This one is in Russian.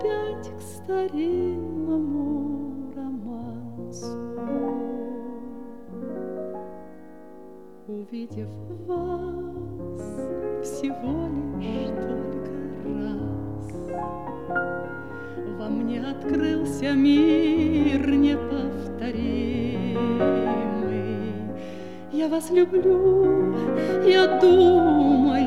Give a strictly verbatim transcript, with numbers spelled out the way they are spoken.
опять к старинному романсу. Увидев вас всего лишь только раз, во мне открылся мир неповторимый. Я вас люблю, я думаю